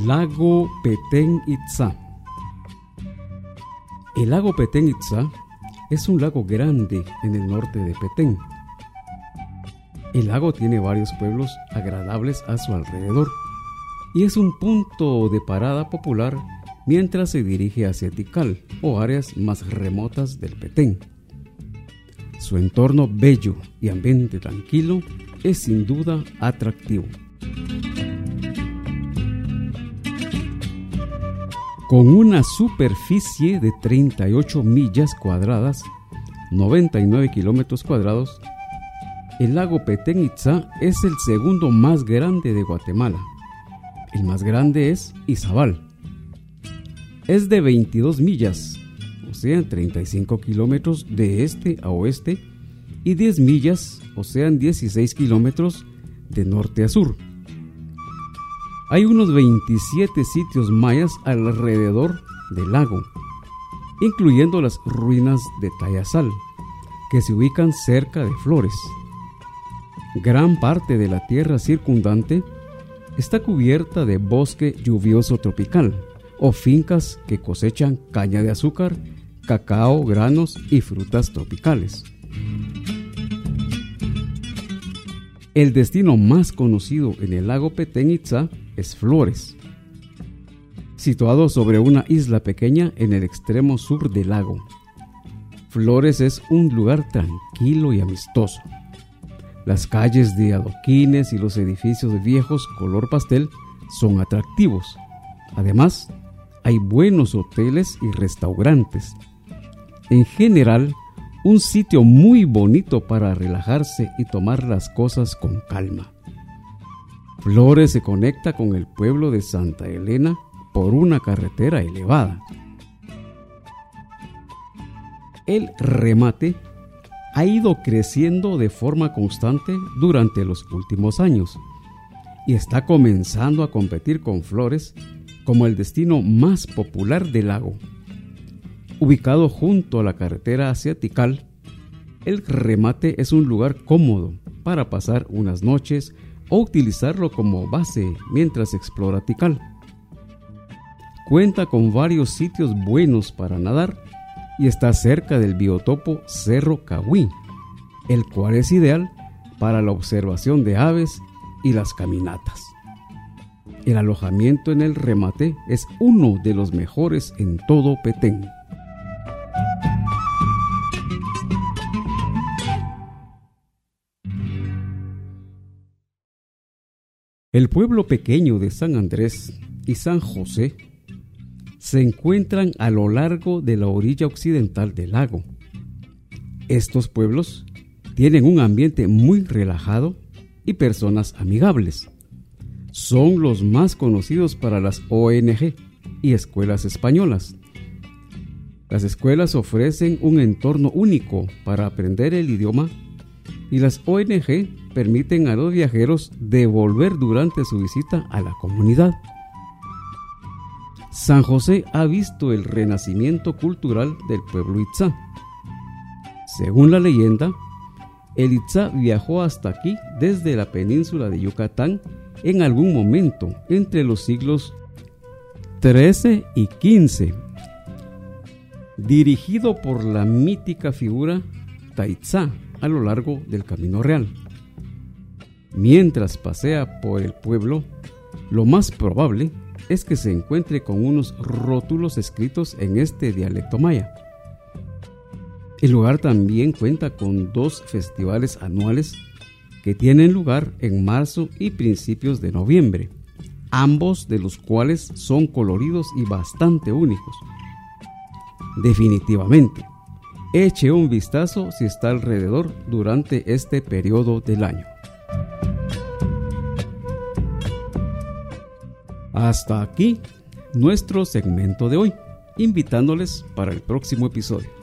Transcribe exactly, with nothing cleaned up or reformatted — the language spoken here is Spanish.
Lago Petén Itzá. El lago Petén Itzá es un lago grande en el norte de Petén. El lago tiene varios pueblos agradables a su alrededor y es un punto de parada popular mientras se dirige hacia Tikal o áreas más remotas del Petén. Su entorno bello y ambiente tranquilo es sin duda atractivo. Con una superficie de treinta y ocho millas cuadradas, noventa y nueve kilómetros cuadrados, el lago Petén Itzá es el segundo más grande de Guatemala. El más grande es Izabal. Es de veintidós millas, o sea, treinta y cinco kilómetros de este a oeste, y diez millas, o sea, dieciséis kilómetros de norte a sur. Hay unos veintisiete sitios mayas alrededor del lago, incluyendo las ruinas de Tayasal, que se ubican cerca de Flores. Gran parte de la tierra circundante está cubierta de bosque lluvioso tropical o fincas que cosechan caña de azúcar, cacao, granos y frutas tropicales. El destino más conocido en el lago Petén Itzá es Flores, situado sobre una isla pequeña en el extremo sur del lago. Flores es un lugar tranquilo y amistoso. Las calles de adoquines y los edificios viejos color pastel son atractivos. Además, hay buenos hoteles y restaurantes. En general, un sitio muy bonito para relajarse y tomar las cosas con calma. Flores se conecta con el pueblo de Santa Elena por una carretera elevada. El remate ha ido creciendo de forma constante durante los últimos años y está comenzando a competir con Flores como el destino más popular del lago. Ubicado junto a la carretera hacia Tikal, el remate es un lugar cómodo para pasar unas noches o utilizarlo como base mientras explora Tikal. Cuenta con varios sitios buenos para nadar y está cerca del biotopo Cerro Cahuí, el cual es ideal para la observación de aves y las caminatas. El alojamiento en el remate es uno de los mejores en todo Petén. El pueblo pequeño de San Andrés y San José se encuentran a lo largo de la orilla occidental del lago. Estos pueblos tienen un ambiente muy relajado y personas amigables. Son los más conocidos para las O N Ge y escuelas españolas. Las escuelas ofrecen un entorno único para aprender el idioma y las O N Ge permiten a los viajeros devolver durante su visita a la comunidad. San José ha visto el renacimiento cultural del pueblo Itzá. Según la leyenda, el Itzá viajó hasta aquí desde la península de Yucatán en algún momento entre los siglos trece y quince, dirigido por la mítica figura Taitzá a lo largo del Camino Real. Mientras pasea por el pueblo, lo más probable es que se encuentre con unos rótulos escritos en este dialecto maya. El lugar también cuenta con dos festivales anuales que tienen lugar en marzo y principios de noviembre, ambos de los cuales son coloridos y bastante únicos. Definitivamente, eche un vistazo si está alrededor durante este periodo del año. Hasta aquí nuestro segmento de hoy, invitándoles para el próximo episodio.